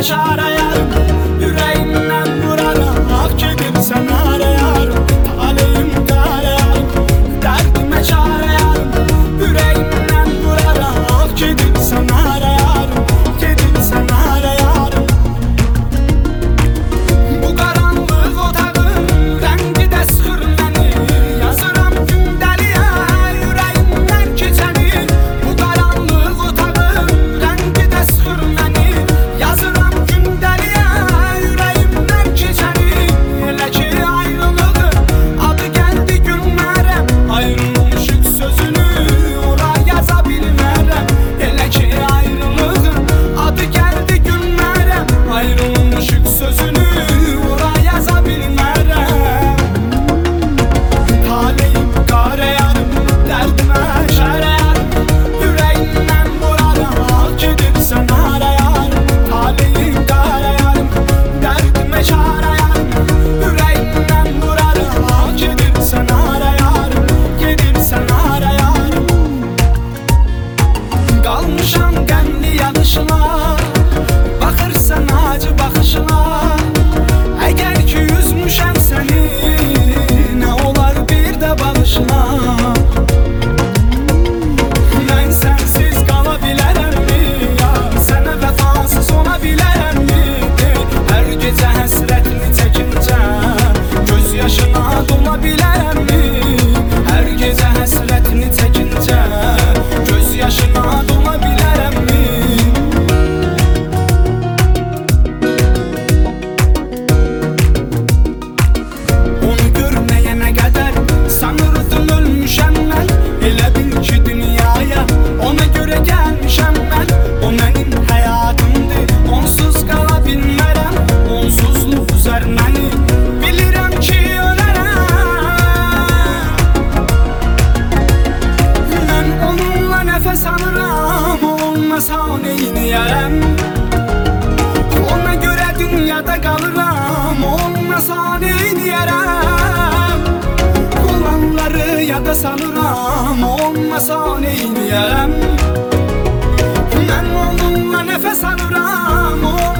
çare yarım, yüreğimden vurarak gedirsen arayarım. Talihim kare yarım, derdime çare yarım, yüreğimden vurarak gedirsen arayarım, gedirsen arayarım. Bu karanlık otağın rengi de sıxır məni, yazıram gündəliyə yüreğimden keçəni. Bu karanlık otağın rengi de sıxır məni, yazıram gündəliyə yüreğimden keçəni. Elə ki ayrılığın adı gəldi günlərəm, ayrılmışıq sözünü ora yaza bilmərəm. Elə ki ayrılığın adı gəldi günlərəm, ayrılmışıq sözünü ora yaza bilmərəm. Talihim qara yarım, dərdimə şərə yarım, yüreğimden vurarak gedirsən arayarım. Talihim qara yarım, dərdimə şərə yarım, yüreğimden vurarak gedirsən arayarım, gedirsən arayarım. Qalmışam qəmli yanışlar, baxırsan acı baxışlar. Əgər ki üzmüşəm səni, nə olar bir də bağışla. Mən sənsiz qala bilərəmmi, ya sənə vəfasız ola bilərəmmi? Hər gecə həsrətini çəkincə göz yaşına dola bilərəmmi? Hər gecə həsrətini çəkincə göz yaşına dola bilərəmmi? Onu görməyənə qədər sanırdım ölmüşəm mən. Elə bil ki dünyaya ona görə gəlmişəm mən. O mənim həyatımdır, onsuz qala bilmərəm. Onsuzluq üzər məni, bilirəm ki ölərəm. Mən onunla nəfəs alıram, o olmasa neyniyərəm? Ona görə dünyada qalıram, olmasa neyniyərəm? Olanları yada salıram, olmasa neyniyərəm? Mən onunla nəfəs alıram,